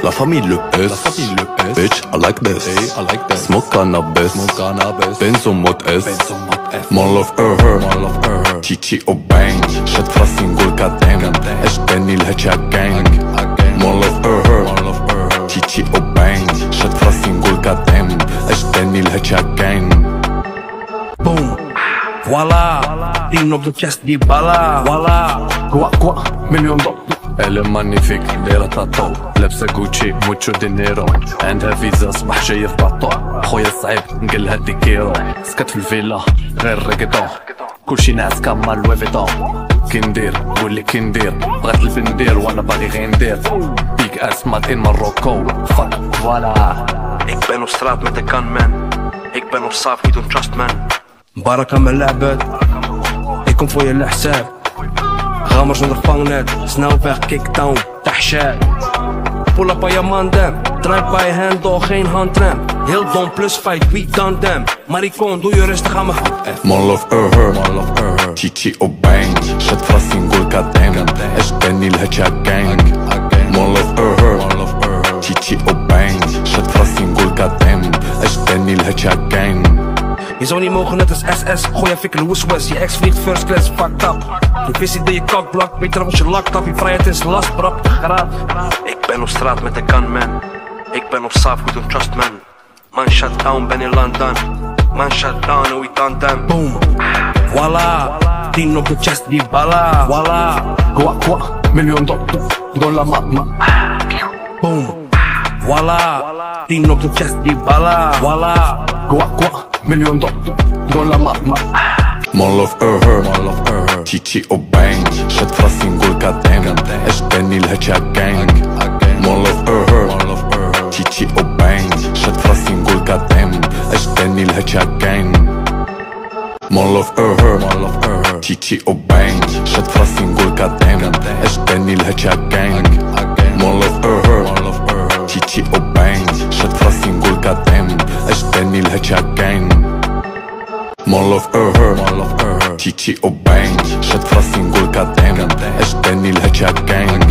La famille le S, bitch, I like this, smoke cannabis, Benzo mode S, mon love her, Chichi او bang, شد فراسي نقول كاتين اش تاني الهجا gang, mon love her, Chichi او bang, شد فراسي نقول كاتين اش تاني الهجا gang. Boom, voilà, tien op de chest die balla, voilà, quoi, $1,000,000. Elle est magnifique, دايرة تاتو لابسة غوتشي موتشو دينيرو عندها فيزا صباح جاية في باطو خويا صعيب نقلها ديكيرو سكت في الفيلا غير ريكيتون كلشي ناعس كاما لوي فيتون كي ندير قولي كي ندير بغات البندير وانا باغي غير ندير بيك اس ماد ان ماروكو فاك فوالا. Ik ben op straat met de gunman. Ik ben op saaf, we don't trust man. بركة من العباد ik kom voor je الحساب غامر zonder vangnet snelweg kickdown تحشاد pull up aan je mandem drive by hand door geen handrem heel dom plus fight wie dan them maricon doe je rustig aan me mon love her, Chichi او bang, شد فراسي نقول كاتين اش تاني الهجا gang, mon love her, Chichi او bang, شد فراسي نقول كاتين اش تاني الهجا gang. Je zou niet mogen net als SS, gooi je fikkel woes. Je ex vliegt first class, fucked up. Je visie die je kakblak, beter als je lakt af. Je vrijheid is last, brap, geraad. Ik ben op straat met de gunman. Ik ben op saaf, we don't trust man. Man shut down, ben in London. Man shut down, hoe ik aan them. Boom, voilà, tien op de chest die balla, voilà, quoi, $1,000,000 mama. Boom, voilà, tien op de chest die balla, voilà, quoi, $1,000,000 mama. mon love her, Chichi او bang, شد فراسي نقول كاتين اش تاني الهجا gang, mon love her, Chichi او bang, شد فراسي نقول كاتين اش تاني الهجا gang. mon love her, Chichi او bang, شد فراسي نقول كاتين اش تاني الهجا gang, mon love her, Chichi او bang, شد فراسي نقول كاتين اش تاني الهجا gang. mon love her, Chichi او bang, شد فراسي نقول كاتين اش تاني الهجا gang.